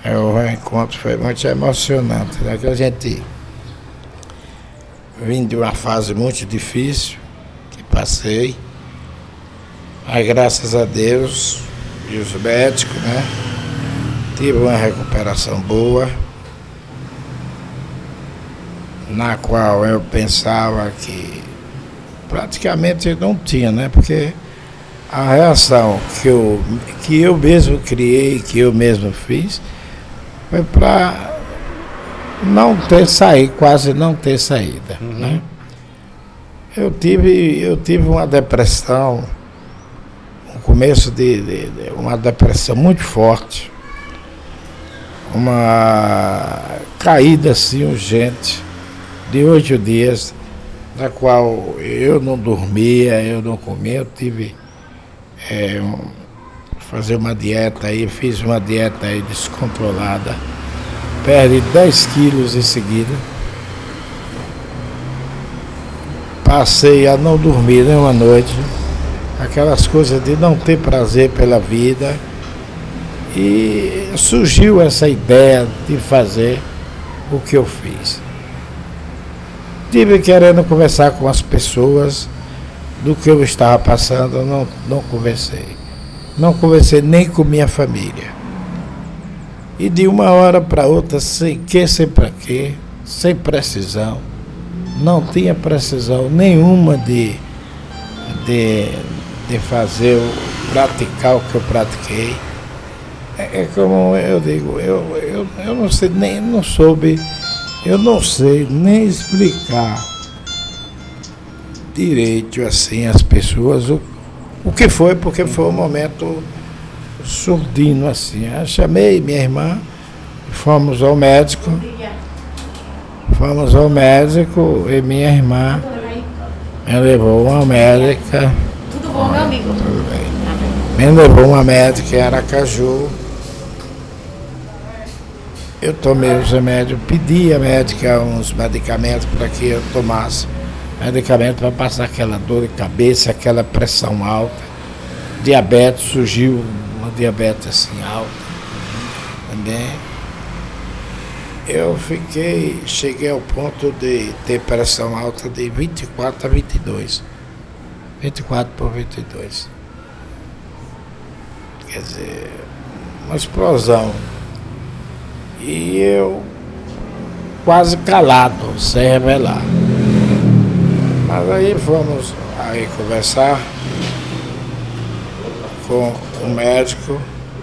O reencontro foi muito emocionante, né? Que a gente vim de uma fase muito difícil, que passei, mas graças a Deus e os médicos, né? Tive uma recuperação boa, na qual eu pensava que praticamente não tinha, né? Porque a reação que eu mesmo criei, que eu mesmo fiz, foi para não ter saída, quase não ter saída. Né? Eu tive uma depressão, no começo de uma depressão muito forte, uma caída assim urgente, de 8 dias, na qual eu não dormia, eu não comia, eu tive fazer uma dieta aí, fiz uma dieta aí descontrolada, perdi 10 quilos em seguida, passei a não dormir nenhuma noite, aquelas coisas de não ter prazer pela vida, e surgiu essa ideia de fazer o que eu fiz. Tive querendo conversar com as pessoas do que eu estava passando, não conversei. Não conversei nem com minha família. E de uma hora para outra, sem para quê, sem precisão, não tinha precisão nenhuma de fazer, praticar o que eu pratiquei. É como eu digo, eu não sei, eu não sei nem explicar direito assim às pessoas o que foi, porque foi um momento surdino assim. Eu chamei minha irmã, fomos ao médico e minha irmã me levou uma médica. Tudo bom, meu amigo? Tudo bem. Me levou uma médica em Aracaju. Eu tomei os remédios, pedi à médica uns medicamentos para que eu tomasse. Medicamento para passar aquela dor de cabeça, aquela pressão alta. Diabetes, surgiu uma diabetes assim alta também. Eu cheguei ao ponto de ter pressão alta de 24 a 22. 24 por 22. Quer dizer, uma explosão. E eu quase calado, sem revelar. Mas aí fomos aí conversar com o médico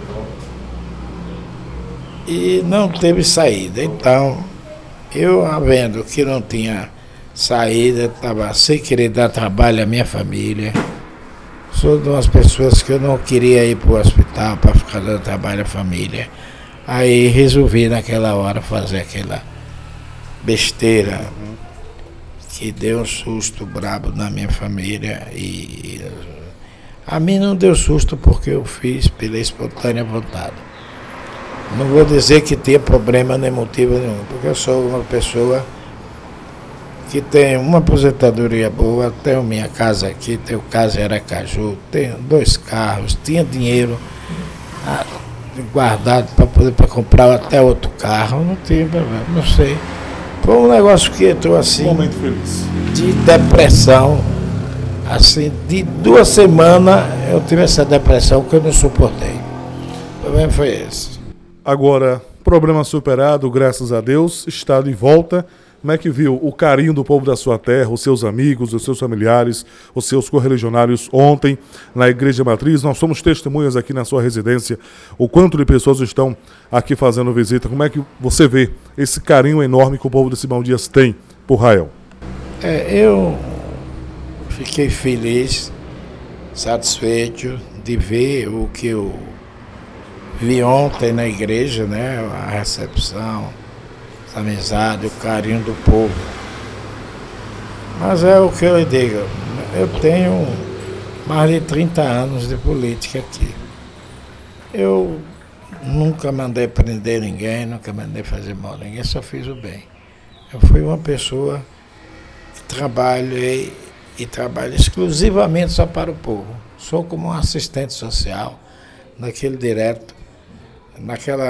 e não teve saída. Então, eu vendo que não tinha saída, estava sem querer dar trabalho à minha família. Sou de umas pessoas que eu não queria ir para o hospital para ficar dando trabalho à família. Aí resolvi naquela hora fazer aquela besteira que deu um susto brabo na minha família, e a mim não deu susto porque eu fiz pela espontânea vontade. Não vou dizer que tinha problema nem motivo nenhum, porque eu sou uma pessoa que tem uma aposentadoria boa, tenho minha casa aqui, tenho casa em Aracaju, tenho 2 carros, tinha dinheiro guardado para poder comprar até outro carro, não tinha problema, não sei. Foi um negócio que entrou assim, momento feliz, de depressão, assim, de 2 semanas eu tive essa depressão que eu não suportei. O problema foi esse. Agora, problema superado, graças a Deus, está de volta. Como é que viu o carinho do povo da sua terra, os seus amigos, os seus familiares, os seus correligionários ontem na Igreja Matriz? Nós somos testemunhas aqui na sua residência, o quanto de pessoas estão aqui fazendo visita. Como é que você vê esse carinho enorme que o povo de Simão Dias tem por Rael? Eu fiquei feliz, satisfeito de ver o que eu vi ontem na igreja, né? A recepção, a amizade, o carinho do povo. Mas é o que eu digo, eu tenho mais de 30 anos de política aqui. Eu nunca mandei prender ninguém, nunca mandei fazer mal a ninguém, só fiz o bem. Eu fui uma pessoa que trabalhei e trabalho exclusivamente só para o povo. Sou como um assistente social, naquele direto, naquela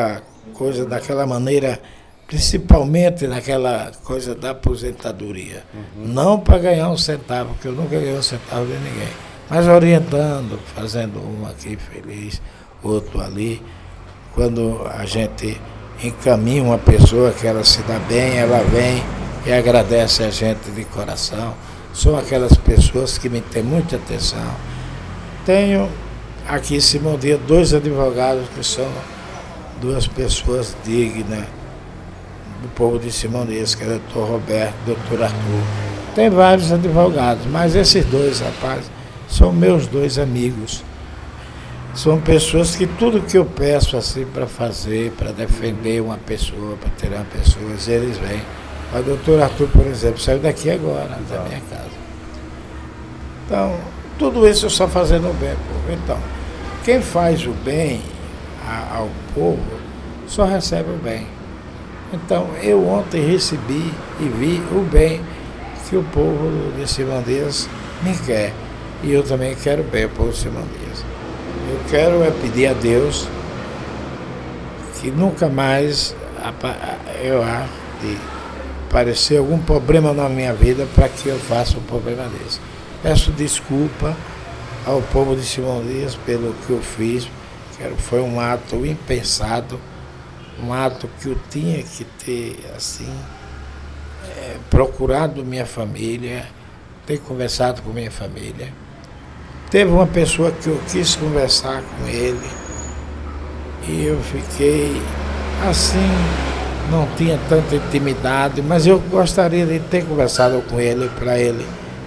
coisa daquela maneira, principalmente naquela coisa da aposentadoria. Não para ganhar um centavo, porque eu nunca ganhei um centavo de ninguém, mas orientando, fazendo um aqui feliz, outro ali. Quando a gente encaminha uma pessoa que ela se dá bem, ela vem e agradece a gente de coração. São aquelas pessoas que me têm muita atenção. Tenho aqui em Simão Dias 2 advogados que são 2 pessoas dignas do povo de Simão Dias, que é o doutor Roberto e o doutor Arthur. Tem vários advogados, mas esses 2 rapazes são meus 2 amigos. São pessoas que tudo que eu peço assim para fazer, para defender uma pessoa, para tirar pessoas, eles vêm. O doutor Arthur, por exemplo, saiu daqui agora, da minha casa. Então, tudo isso eu só fazendo o bem, povo. Então, quem faz o bem ao povo só recebe o bem. Então, eu ontem recebi e vi o bem que o povo de Simão Dias me quer. E eu também quero bem o povo de Simão Dias. Eu quero pedir a Deus que nunca mais eu há de aparecer algum problema na minha vida para que eu faça um problema desse. Peço desculpa ao povo de Simão Dias pelo que eu fiz, que foi um ato impensado, um ato que eu tinha que ter, assim, procurado minha família, ter conversado com minha família. Teve uma pessoa que eu quis conversar com ele e eu fiquei assim, não tinha tanta intimidade, mas eu gostaria de ter conversado com ele para ele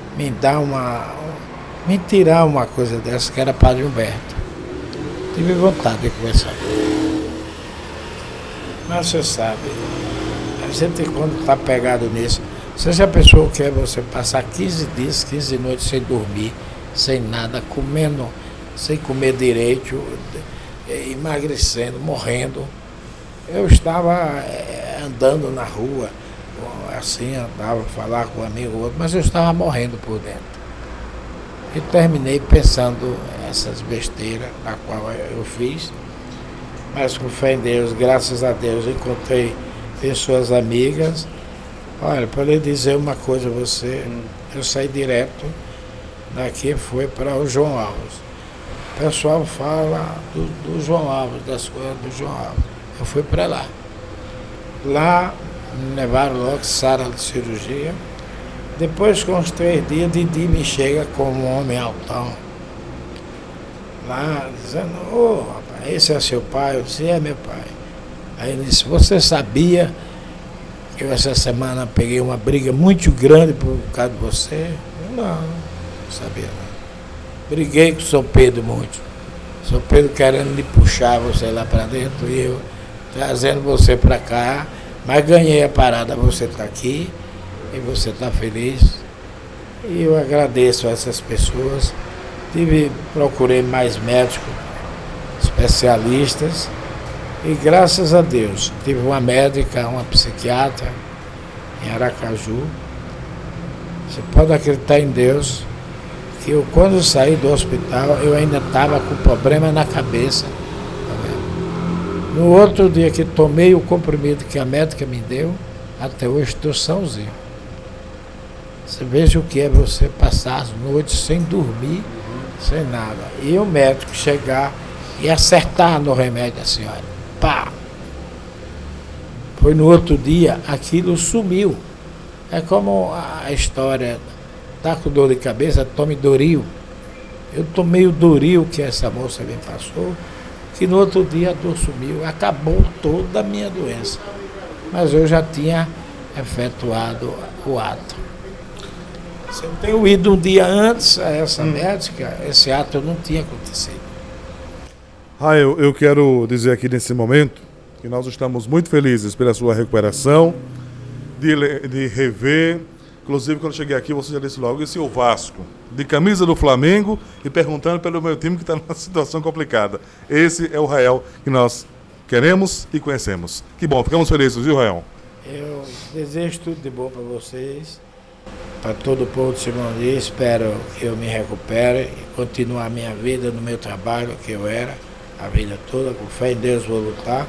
me tirar uma coisa dessa, que era Padre Humberto. Tive vontade de conversar com ele. Mas você sabe, a gente quando está pegado nisso, você já pensou que é você passar 15 dias, 15 noites sem dormir, sem nada, comendo, sem comer direito, emagrecendo, morrendo. Eu estava andando na rua, assim, andava a falar com um amigo ou outro, mas eu estava morrendo por dentro. E terminei pensando essas besteiras na qual eu fiz, mas com fé em Deus, graças a Deus, encontrei pessoas amigas. Olha, para lhe dizer uma coisa a você, eu saí direto daqui, fui para o João Alves. O pessoal fala do João Alves, das coisas do João Alves. Eu fui para lá. Lá me levaram logo sala de cirurgia. Depois, com uns 3 dias, Didi me chega como um homem altão. Lá, dizendo, ô rapaz, esse é seu pai? Eu disse, é meu pai. Aí ele disse, você sabia que eu essa semana peguei uma briga muito grande por causa de você? Eu, não sabia não. Briguei com o São Pedro muito. São Pedro querendo me puxar você lá para dentro e eu trazendo você para cá, mas ganhei a parada, você está aqui e você está feliz. E eu agradeço a essas pessoas. Procurei mais médicos, especialistas, e graças a Deus, tive uma médica, uma psiquiatra em Aracaju. Você pode acreditar em Deus, que eu, quando eu saí do hospital, eu ainda estava com problema na cabeça. No outro dia que tomei o comprimido que a médica me deu, até hoje estou sãozinho. Você veja o que é você passar as noites sem dormir, sem nada. E o médico chegar e acertar no remédio, a senhora. Pá! Foi no outro dia, aquilo sumiu. É como a história, tá com dor de cabeça, tome Doril. Eu tomei o Doril que essa moça me passou, que no outro dia a dor sumiu, acabou toda a minha doença. Mas eu já tinha efetuado o ato. Se eu tenho ido um dia antes a essa médica, esse ato não tinha acontecido. Eu quero dizer aqui nesse momento que nós estamos muito felizes pela sua recuperação, de rever. Inclusive, quando eu cheguei aqui, você já disse logo, esse é o Vasco, de camisa do Flamengo e perguntando pelo meu time que está numa situação complicada. Esse é o Rael que nós queremos e conhecemos. Que bom, ficamos felizes, viu, Rael? Eu desejo tudo de bom para vocês, para todo o povo de Simão Dias. Espero que eu me recupere e continue a minha vida no meu trabalho, que eu era a vida toda. Com fé em Deus vou lutar.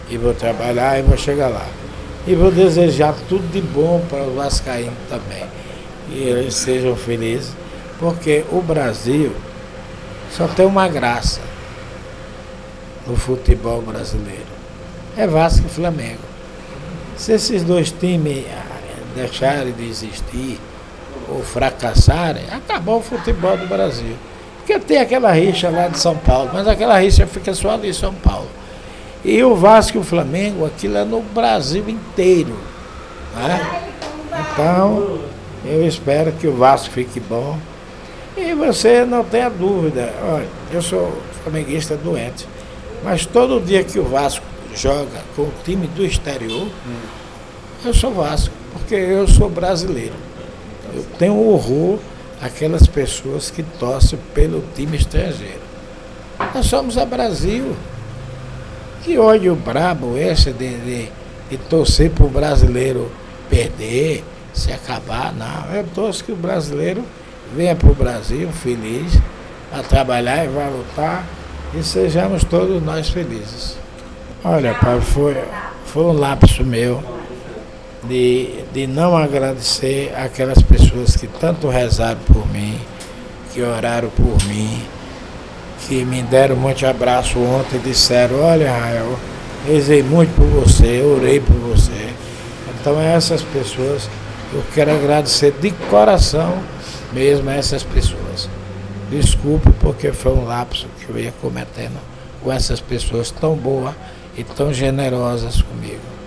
e vou trabalhar e vou chegar lá. E vou desejar tudo de bom para os vascaínos também. E eles sejam felizes, porque o Brasil só tem uma graça no futebol brasileiro. É Vasco e Flamengo. Se esses dois times deixarem de existir ou fracassarem, acabou o futebol do Brasil. Porque tem aquela rixa lá de São Paulo, mas aquela rixa fica só ali em São Paulo. E o Vasco e o Flamengo, aquilo é no Brasil inteiro. Né? Então, eu espero que o Vasco fique bom. E você não tenha dúvida, olha, eu sou flamenguista doente, mas todo dia que o Vasco joga com o time do exterior, eu sou Vasco, porque eu sou brasileiro. Eu tenho horror àquelas pessoas que torcem pelo time estrangeiro. Nós somos a Brasil. Que ódio brabo esse de torcer para o brasileiro perder, se acabar. Não, eu torço que o brasileiro venha para o Brasil feliz, a trabalhar e vai lutar e sejamos todos nós felizes. Olha, pai, foi um lapso meu de não agradecer aquelas pessoas que tanto rezaram por mim, que oraram por mim, que me deram um monte de abraço ontem e disseram, olha, Rael, rezei muito por você, orei por você. Então essas pessoas, eu quero agradecer de coração mesmo a essas pessoas. Desculpe porque foi um lapso que eu ia cometendo com essas pessoas tão boas e tão generosas comigo.